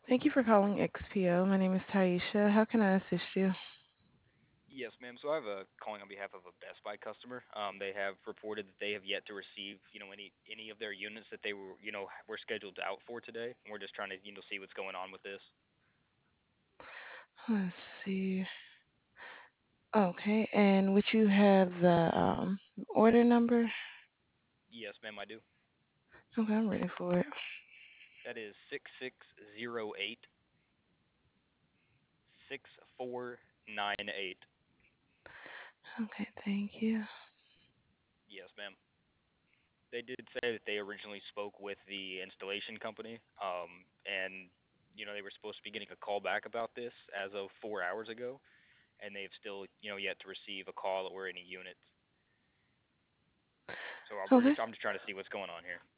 Thank you for calling XPO. My name is Taisha. How can I assist you? Yes, ma'am. So I have a calling on behalf of a Best Buy customer. They have reported that they have yet to receive, any of their units that they were scheduled out for today. And we're just trying to, see what's going on with this. Let's see. Okay, and would you have the order number? Yes, ma'am, I do. Okay, I'm ready for it. That is 6608 6498. Okay, thank you. Yes, ma'am. They did say that they originally spoke with the installation company, and they were supposed to be getting a call back about this as of 4 hours ago, and they've still, yet to receive a call or any units. So Okay, I'm just trying to see what's going on here.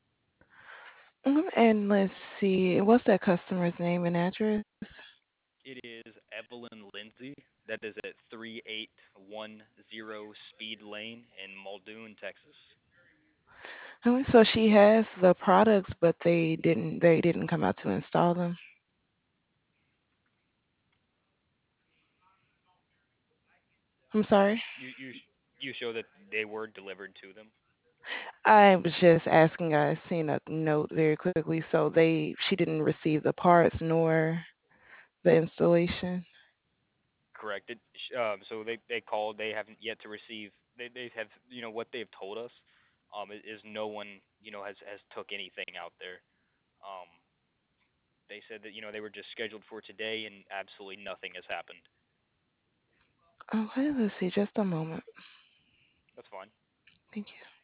and let's see. What's that customer's name and address? It is Evelyn Lindsay. That is at 3810 Speed Lane in Muldoon, Texas. Okay, so she has the products, but they didn't come out to install them. I'm sorry. You show that they were delivered to them. I was just asking. I seen a note very quickly, so she didn't receive the parts nor the installation. Correct. So they called. They haven't yet to receive. They have what they've told us. Is no one has took anything out there. Um, they said that they were just scheduled for today and absolutely nothing has happened. Okay, let's see. Just a moment. That's fine. Thank you.